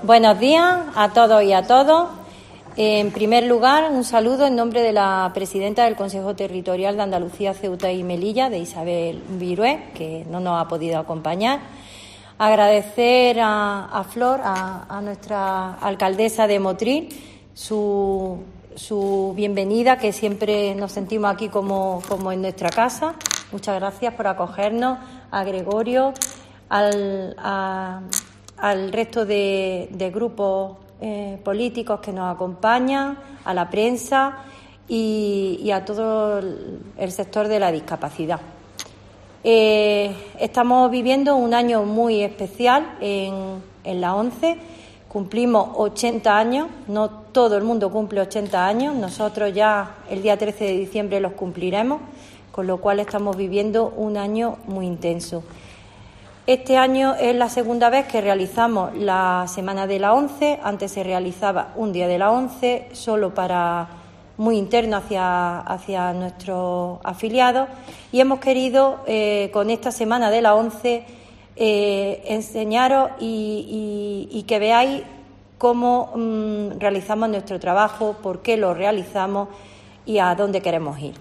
Buenos días a todos y a todos. En primer lugar, un saludo en nombre de la presidenta del Consejo Territorial de Andalucía, Ceuta y Melilla, de Isabel Virué, que no nos ha podido acompañar. Agradecer a Flor, a nuestra alcaldesa de Motril, su bienvenida, que siempre nos sentimos aquí como en nuestra casa. Muchas gracias por acogernos, a Gregorio, al resto de grupos políticos que nos acompañan, a la prensa y a todo el sector de la discapacidad. Estamos viviendo un año muy especial en la ONCE. Cumplimos 80 años, no todo el mundo cumple 80 años, nosotros ya el día 13 de diciembre los cumpliremos, con lo cual estamos viviendo un año muy intenso. Este año es la segunda vez que realizamos la Semana de la ONCE. Antes se realizaba un día de la ONCE, solo para muy interno hacia nuestros afiliados, y hemos querido con esta Semana de la ONCE enseñaros y que veáis cómo realizamos nuestro trabajo, por qué lo realizamos y a dónde queremos ir.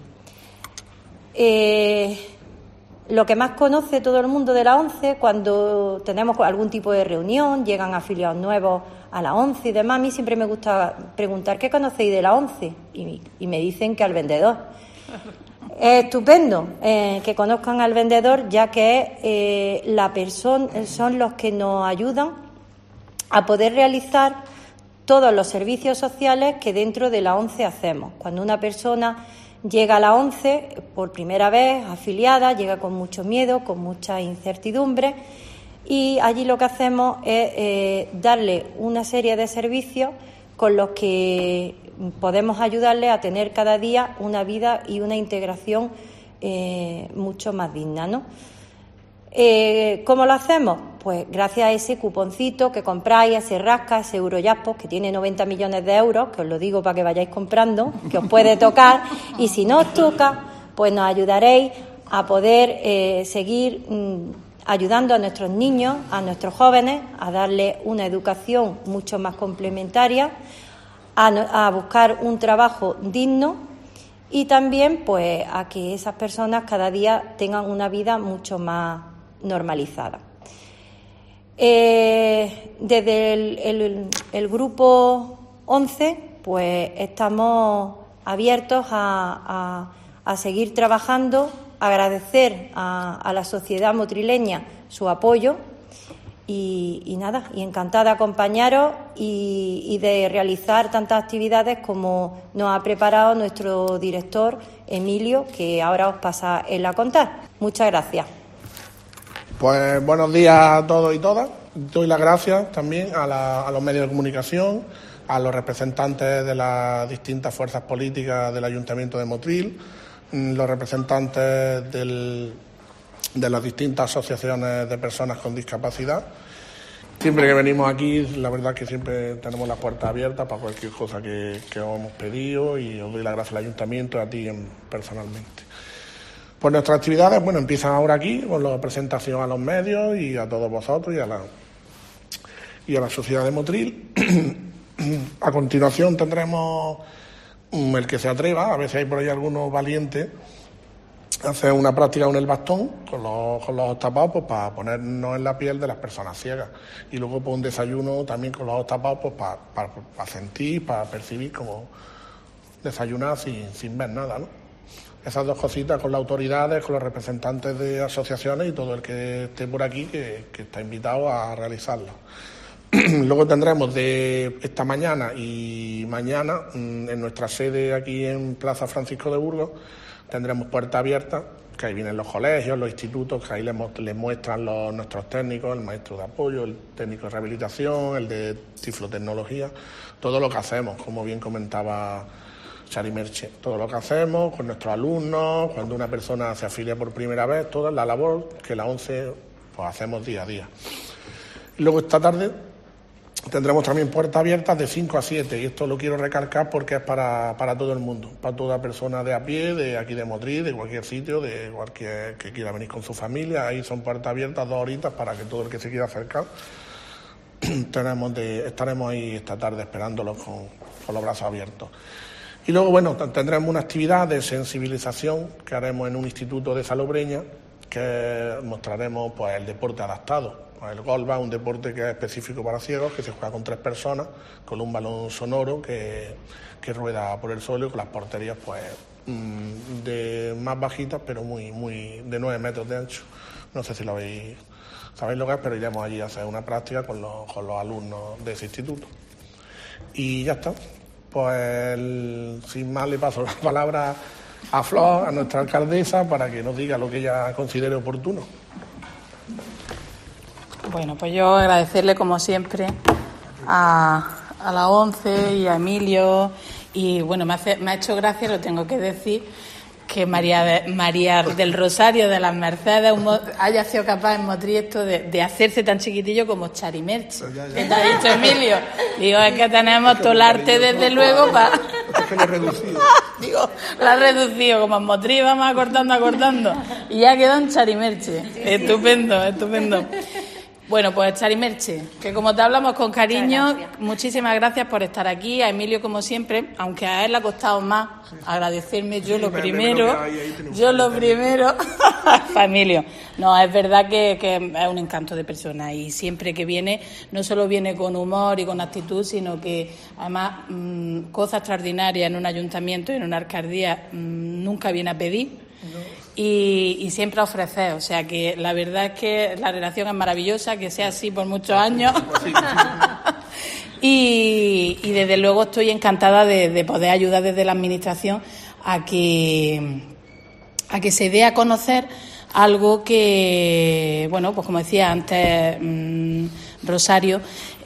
Lo que más conoce todo el mundo de la ONCE, cuando tenemos algún tipo de reunión, llegan afiliados nuevos a la ONCE y demás, a mí siempre me gusta preguntar ¿qué conocéis de la ONCE? Y me dicen que al vendedor. Es estupendo que conozcan al vendedor, ya que son los que nos ayudan a poder realizar todos los servicios sociales que dentro de la ONCE hacemos. Cuando una persona llega a la ONCE por primera vez, afiliada, llega con mucho miedo, con mucha incertidumbre, y allí lo que hacemos es darle una serie de servicios con los que podemos ayudarle a tener cada día una vida y una integración mucho más digna, ¿no? ¿Cómo lo hacemos? Pues gracias a ese cuponcito que compráis, ese rasca, ese Eurojackpot, que tiene 90 millones de euros, que os lo digo para que vayáis comprando, que os puede tocar, y si no os toca, pues nos ayudaréis a poder seguir ayudando a nuestros niños, a nuestros jóvenes, a darles una educación mucho más complementaria, a buscar un trabajo digno y también pues a que esas personas cada día tengan una vida mucho más normalizada. Desde el grupo 11 pues estamos abiertos a seguir trabajando, agradecer a la sociedad motrileña su apoyo y nada, y encantada de acompañaros y de realizar tantas actividades como nos ha preparado nuestro director Emilio, que ahora os pasa él a contar. Muchas gracias. Pues buenos días a todos y todas. Doy las gracias también a los medios de comunicación, a los representantes de las distintas fuerzas políticas del Ayuntamiento de Motril, los representantes de las distintas asociaciones de personas con discapacidad. Siempre que venimos aquí, la verdad es que siempre tenemos las puertas abiertas para cualquier cosa que os hemos pedido, y os doy las gracias al Ayuntamiento y a ti personalmente. Pues nuestras actividades, empiezan ahora aquí, con la presentación a los medios y a todos vosotros y a la sociedad de Motril. A continuación tendremos el que se atreva, a veces hay por ahí algunos valientes, hacer una práctica con el bastón, con los ojos tapados, pues para ponernos en la piel de las personas ciegas. Y luego un desayuno también con los ojos tapados, pues para sentir, para percibir como desayunar sin ver nada, ¿no? Esas dos cositas con las autoridades, con los representantes de asociaciones y todo el que esté por aquí que está invitado a realizarlo. Luego tendremos de esta mañana y mañana en nuestra sede aquí en Plaza Francisco de Burgos, tendremos puerta abierta, que ahí vienen los colegios, los institutos, que ahí les muestran nuestros técnicos, el maestro de apoyo, el técnico de rehabilitación, el de tiflotecnología, todo lo que hacemos, como bien comentaba Chari Merche, todo lo que hacemos con nuestros alumnos, cuando una persona se afilia por primera vez, toda la labor que la ONCE pues hacemos día a día. Y luego esta tarde tendremos también puertas abiertas de 5 a 7, y esto lo quiero recalcar porque es para todo el mundo, para toda persona de a pie, de aquí de Motril, de cualquier sitio, de cualquier que quiera venir con su familia. Ahí son puertas abiertas 2 horitas para que todo el que se quiera acercar estaremos ahí esta tarde esperándolos con los brazos abiertos. Y luego, bueno, tendremos una actividad de sensibilización que haremos en un instituto de Salobreña, que mostraremos pues el deporte adaptado. El golf, un deporte que es específico para ciegos, que se juega con 3 personas, con un balón sonoro que rueda por el suelo y con las porterías pues de más bajitas, pero muy de 9 metros de ancho. No sé si sabéis lo que es, pero iremos allí a hacer una práctica con los alumnos de ese instituto. Y ya está. Pues sin más le paso la palabra a Flor, a nuestra alcaldesa, para que nos diga lo que ella considere oportuno. Bueno, pues yo agradecerle como siempre a la ONCE y a Emilio, y bueno, me ha hecho gracia, lo tengo que decir, que María del Rosario de las Mercedes haya sido capaz en Motriesto de hacerse tan chiquitillo como Charimerche. ¿Qué te ha dicho Emilio? Digo, es que tenemos todo el arte desde luego para... Es que lo he reducido. Digo, lo ha reducido, como en Motril vamos acortando, y ya quedó en Charimerche. Estupendo. Bueno, pues Charimerche, que como te hablamos con cariño, muchísimas gracias por estar aquí. A Emilio, como siempre, aunque a él le ha costado más agradecerme, yo lo primero, para Emilio. No, es verdad que es un encanto de persona, y siempre que viene, no solo viene con humor y con actitud, sino que además cosa extraordinaria en un ayuntamiento, en una alcaldía, nunca viene a pedir. Y siempre a ofrecer, o sea que la verdad es que la relación es maravillosa, que sea así por muchos años. Y desde luego estoy encantada de poder ayudar desde la administración a que se dé a conocer algo que, bueno, pues como decía antes Rosario,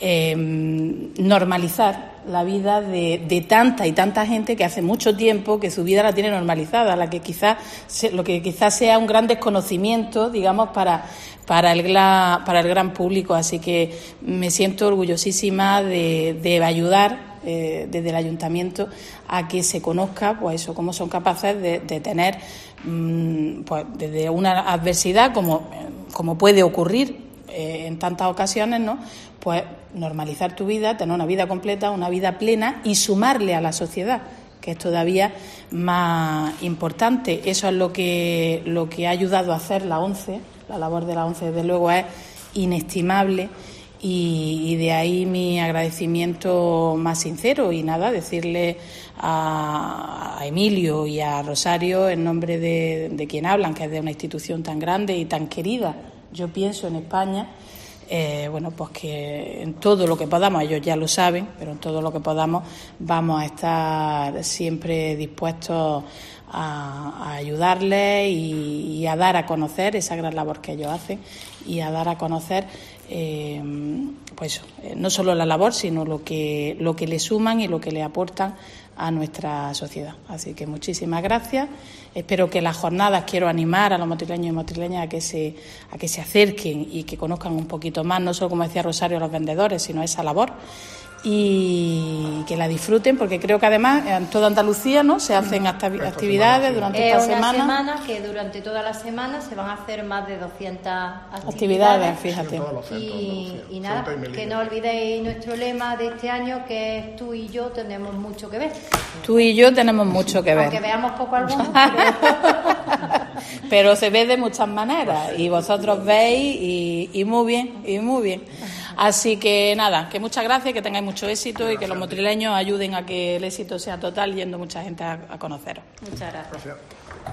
normalizar la vida de tanta y tanta gente que hace mucho tiempo que su vida la tiene normalizada, lo que quizás sea un gran desconocimiento, digamos, para el gran público. Así que me siento orgullosísima de ayudar desde el ayuntamiento a que se conozca, pues eso, cómo son capaces de tener, pues desde una adversidad como puede ocurrir en tantas ocasiones, ¿no? Pues normalizar tu vida, tener una vida completa, una vida plena y sumarle a la sociedad, que es todavía más importante. Eso es lo que ha ayudado a hacer la ONCE. La labor de la ONCE, desde luego, es inestimable, y de ahí mi agradecimiento más sincero. Y nada, decirle a Emilio y a Rosario, en nombre de quien hablan, que es de una institución tan grande y tan querida, yo pienso, en España, bueno, pues que en todo lo que podamos, ellos ya lo saben, pero en todo lo que podamos vamos a estar siempre dispuestos a ayudarles y a dar a conocer esa gran labor que ellos hacen, y a dar a conocer pues no solo la labor, sino lo que le suman y lo que le aportan a nuestra sociedad. Así que muchísimas gracias. Espero que las jornadas, quiero animar a los motrileños y motrileñas a que se acerquen y que conozcan un poquito más, no solo, como decía Rosario, a los vendedores, sino esa labor, y que la disfruten, porque creo que además en toda Andalucía, ¿no?, se hacen actividades durante esta semana. Es una semana que durante toda la semana se van a hacer más de 200 actividades, fíjate. Y nada, que no olvidéis nuestro lema de este año, que es tú y yo tenemos mucho que ver. Tú y yo tenemos mucho que ver. Aunque veamos poco algunos, pero se ve de muchas maneras, y vosotros veis y muy bien. Así que nada, que muchas gracias, que tengáis mucho éxito y que los motrileños ayuden a que el éxito sea total, yendo mucha gente a conoceros. Muchas gracias.